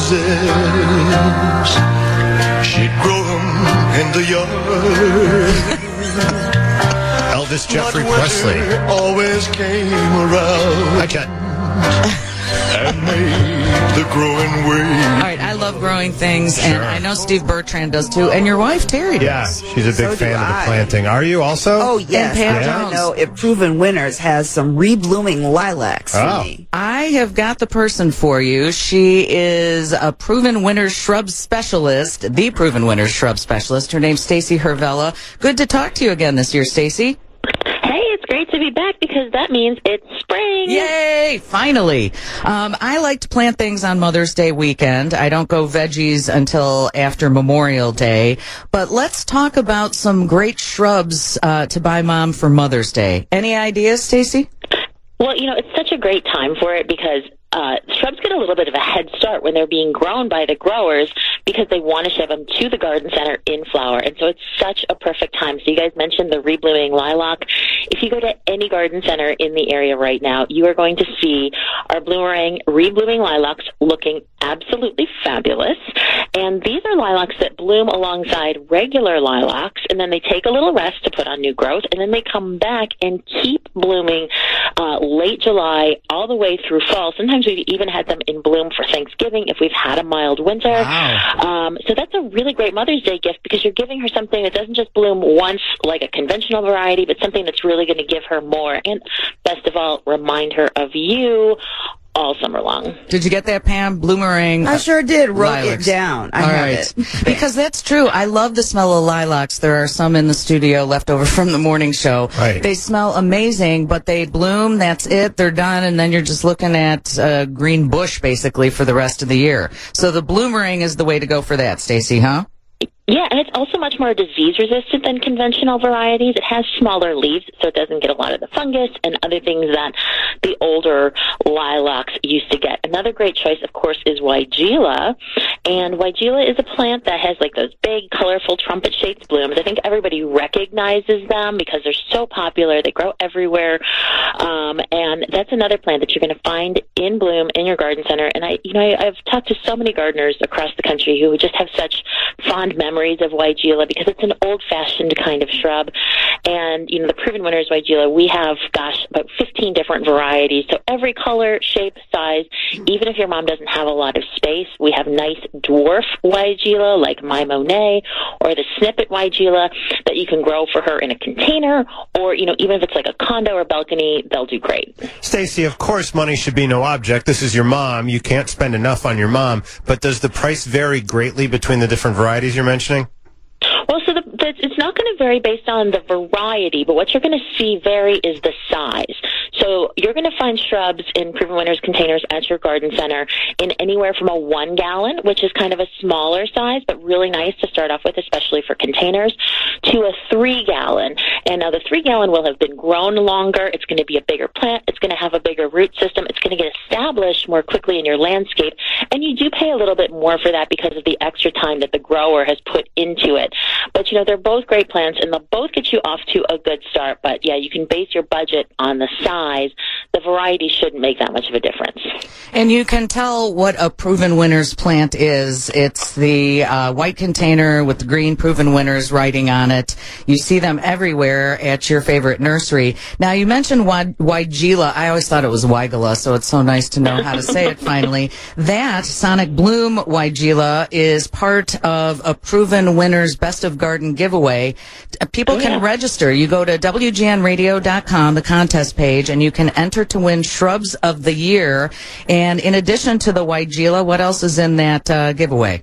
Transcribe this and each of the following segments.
roses. She'd grow them in the yard. Elvis Jeffrey But Presley. winter always came around. Hi, Kat. And made the growing way. All right, I love growing things, and I know Steve Bertrand does too, and your wife Terry does. Yeah, she's a big So fan do of the I. planting. Are you also? Oh, yes. And Pam I Jones. know if Proven Winners has some reblooming lilacs for Oh. me. I have got the person for you. She is a Proven Winners shrub specialist, the Proven Winners shrub specialist. Her name's Stacy Hervella. Good to talk to you again this year, Stacy. Hey, it's great to be back because that means it's spring. Yay! Finally. I like to plant things on Mother's Day weekend. I don't go veggies until after Memorial Day. But let's talk about some great shrubs to buy Mom for Mother's Day. Any ideas, Stacy? Well, you know, it's such a great time for it because shrubs get a little bit of a head start when they're being grown by the growers because they want to ship them to the garden center in flower. And so it's such a perfect time. So you guys mentioned the reblooming lilac. If you go to any garden center in the area right now, you are going to see our bloomerang reblooming lilacs looking absolutely fabulous. And these are lilacs that bloom alongside regular lilacs, and then they take a little rest to put on new growth, and then they come back and keep blooming late July all the way through fall. Sometimes we've even had them in bloom for Thanksgiving if we've had a mild winter. Wow. So that's a really great Mother's Day gift because you're giving her something that doesn't just bloom once like a conventional variety, but something that's really going to give her more. And best of all, remind her of you all summer long. Did you get that, Pam? Bloomerang. I sure did. Wrote lilacs. it down. I All have right. it. Because that's true. I love the smell of lilacs. There are some in the studio left over from the morning show. Right. They smell amazing, but they bloom. That's it. They're done. And then you're just looking at green bush, basically, for the rest of the year. So the bloomerang is the way to go for that, Stacy, huh? Yeah, and it's also much more disease resistant than conventional varieties. It has smaller leaves, so it doesn't get a lot of the fungus and other things that the older lilacs used to get. Another great choice, of course, is Weigela. And Weigela is a plant that has like those big, colorful trumpet-shaped blooms. I think everybody recognizes them because they're so popular. They grow everywhere. And that's another plant that you're going to find in bloom in your garden center. And I've talked to so many gardeners across the country who just have such fond memories of Weigela because it's an old-fashioned kind of shrub. And, you know, the Proven Winners Weigela, we have, about 15 different varieties. So every color, shape, size, even if your mom doesn't have a lot of space, we have nice dwarf Weigela like My Monet or the snippet Weigela that you can grow for her in a container or, you know, even if it's like a condo or balcony, they'll do great. Stacy, of course money should be no object. This is your mom. You can't spend enough on your mom. But does the price vary greatly between the different varieties you're mentioning? Well, so it's not going to vary based on the variety, but what you're going to see vary is the size. So you're going to find shrubs in Proven Winners containers at your garden center in anywhere from a 1 gallon, which is kind of a smaller size, but really nice to start off with, especially for containers, to a 3 gallon. And now the 3 gallon will have been grown longer. It's going to be a bigger plant. It's going to have a bigger root system. It's going to get established more quickly in your landscape. And you do pay a little bit more for that because of the extra time that the grower has put into it. But, you know, they're both great plants, and they'll both get you off to a good start. But, yeah, you can base your budget on the size. The variety shouldn't make that much of a difference. And you can tell what a Proven Winners plant is. It's the white container with the green Proven Winners writing on it. You see them everywhere at your favorite nursery. Now, you mentioned Weigela. I always thought it was Weigela, so it's so nice to know how to say it finally. That Sonic Bloom Weigela is part of a Proven Winners Best of Garden giveaway. People can register. You go to WGNradio.com, the contest page, and you can enter to win Shrubs of the Year. And in addition to the Weigela, what else is in that giveaway?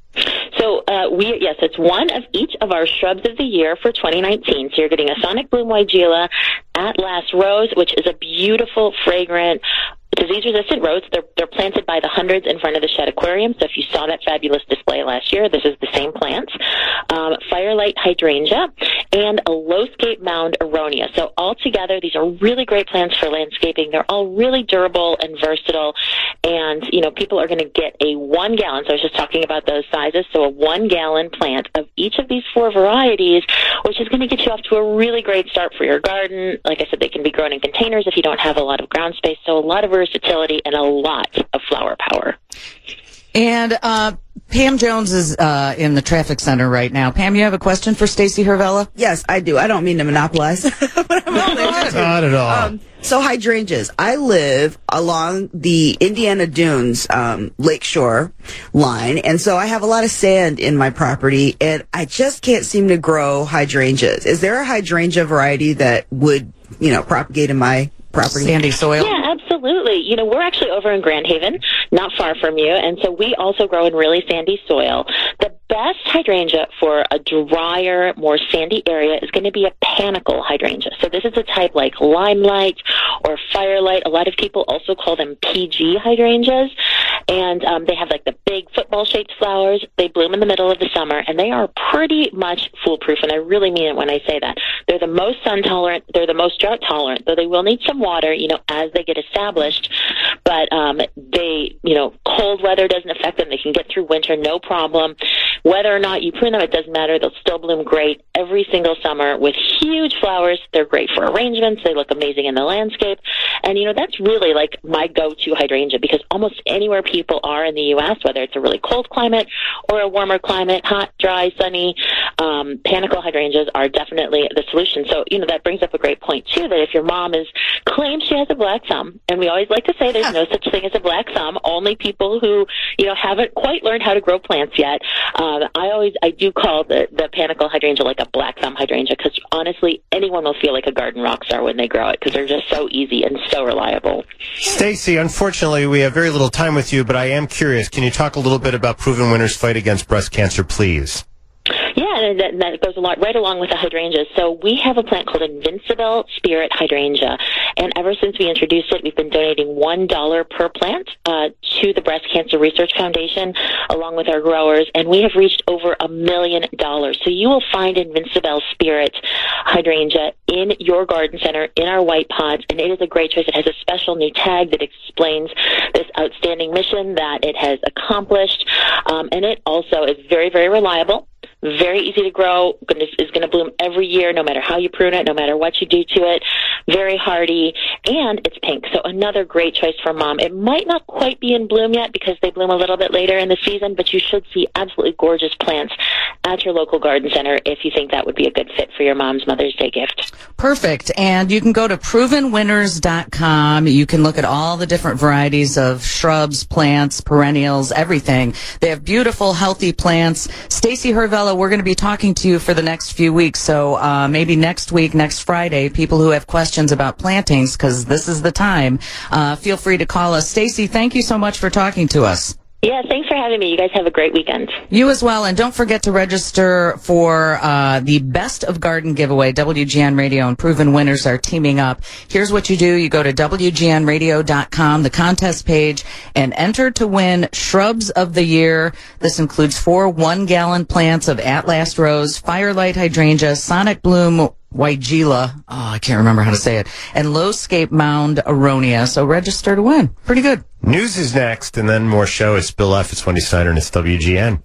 So, yes, it's one of each of our Shrubs of the Year for 2019. So you're getting a Sonic Bloom Weigela, Atlas Rose, which is a beautiful, fragrant, disease-resistant rose. They're planted by the hundreds in front of the Shedd Aquarium. So if you saw that fabulous display last year, this is the same plant. Firelight Hydrangea and a Low-Scape Mound Aronia. So altogether, these are really great plants for landscaping. They're all really durable and versatile. And, you know, people are going to get a 1 gallon. So I was just talking about those sizes. So a 1 gallon plant of each of these 4 varieties, which is going to get you off to a really great start for your garden. Like I said, they can be grown in containers if you don't have a lot of ground space. So a lot of versatility and a lot of flower power. And Pam Jones is in the traffic center right now. Pam, you have a question for Stacy Hervella? Yes, I do. I don't mean to monopolize. But I'm only interested. Not at all. So hydrangeas. I live along the Indiana Dunes lakeshore line, and so I have a lot of sand in my property, and I just can't seem to grow hydrangeas. Is there a hydrangea variety that would, propagate in my property? Sandy soil? Yeah, absolutely. We're actually over in Grand Haven, not far from you, and so we also grow in really sandy soil. The best hydrangea for a drier, more sandy area is going to be a panicle hydrangea. So this is a type like limelight or firelight. A lot of people also call them PG hydrangeas, and they have like the big football-shaped flowers. They bloom in the middle of the summer, and they are pretty much foolproof, and I really mean it when I say that. They're the most sun-tolerant. They're the most drought-tolerant, though they will need some water, as they get established. But they, cold weather doesn't affect them. They can get through winter, no problem. Whether or not you prune them, it doesn't matter. They'll still bloom great every single summer with huge flowers. They're great for arrangements. They look amazing in the landscape. And, that's really like my go-to hydrangea, because almost anywhere people are in the U.S., whether it's a really cold climate or a warmer climate, hot, dry, sunny, panicle hydrangeas are definitely the solution. So, that brings up a great point, too, that if your mom claims she has a black thumb, and we always like to say there's no such thing as a black thumb, only people who, haven't quite learned how to grow plants yet. I do call the panicle hydrangea like a black thumb hydrangea, because honestly, anyone will feel like a garden rock star when they grow it, because they're just so easy and so reliable. Stacy, unfortunately, we have very little time with you, but I am curious. Can you talk a little bit about Proven Winners' fight against breast cancer, please? Yeah, and that goes right along with the hydrangeas. So we have a plant called Invincible Spirit Hydrangea, and ever since we introduced it, we've been donating $1 per plant to the Breast Cancer Research Foundation, along with our growers, and we have reached over $1 million. So you will find Invincible Spirit Hydrangea in your garden center, in our white pots, and it is a great choice. It has a special new tag that explains this outstanding mission that it has accomplished, and it also is very, very reliable. Very easy to grow, is going to bloom every year, no matter how you prune it, no matter what you do to it. Very hardy, and it's pink. So another great choice for mom. It might not quite be in bloom yet because they bloom a little bit later in the season, but you should see absolutely gorgeous plants at your local garden center if you think that would be a good fit for your mom's Mother's Day gift. Perfect. And you can go to provenwinners.com. You can look at all the different varieties of shrubs, plants, perennials, everything. They have beautiful, healthy plants. Stacy Hervella, we're going to be talking to you for the next few weeks. So maybe next week, next Friday, people who have questions about plantings, because this is the time, feel free to call us. Stacy, thank you so much for talking to us. Yeah, thanks for having me. You guys have a great weekend. You as well. And don't forget to register for the Best of Garden giveaway. WGN Radio and Proven Winners are teaming up. Here's what you do. You go to WGNradio.com, the contest page, and enter to win Shrubs of the Year. This includes 4 1-gallon plants of At-Last Rose, Firelight Hydrangea, Sonic Bloom Weigela, I can't remember how to say it, and Lowscape Mound Aronia. So register to win. Pretty good. News is next, and then more show. It's Bill F. It's Wendy Snyder, and it's WGN.